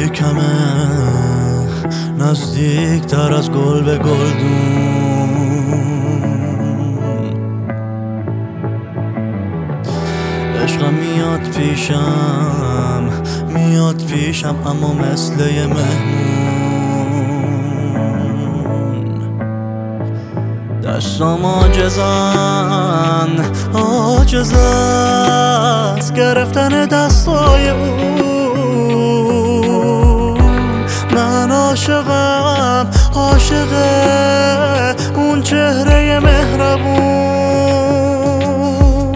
نزدیکمه، نزدیک تر از گل به گلدون. عشقم میاد پیشم اما مثل یه مهمون. دستام عاجز از گرفتن دستای اون. من عاشق اون چهره مهربون.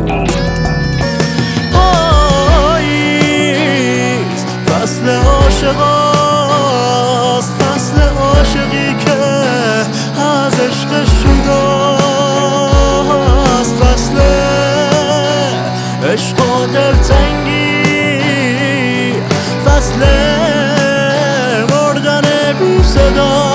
پاییز فصل عاشقاست، فصل عاشقی که از عشق شداست، فصل عشق و دلتنگی، فصل مردن بی صدا.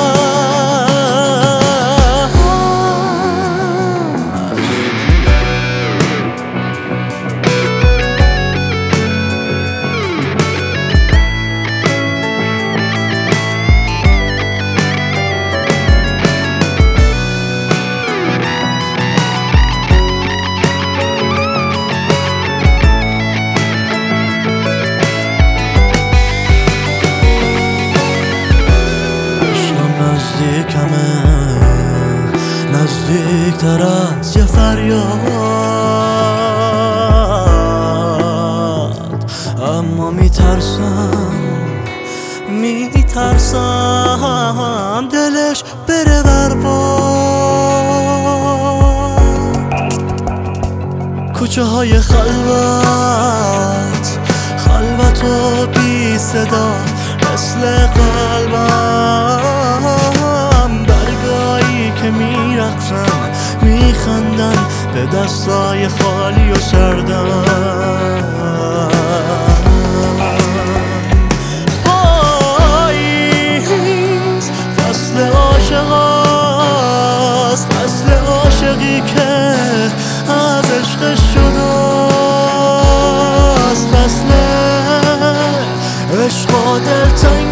نزدیک تر از یه فریاد، اما میترسم دلش بره برباد. کوچه های خلوت و بی صدا مثل قلبم، برگایی که میرقصن میخندن به دستای خالی و سردم. پاییز فصل عاشقاست، فصل عاشقی که از عشق شداست، فصل عشق و دلتنگی.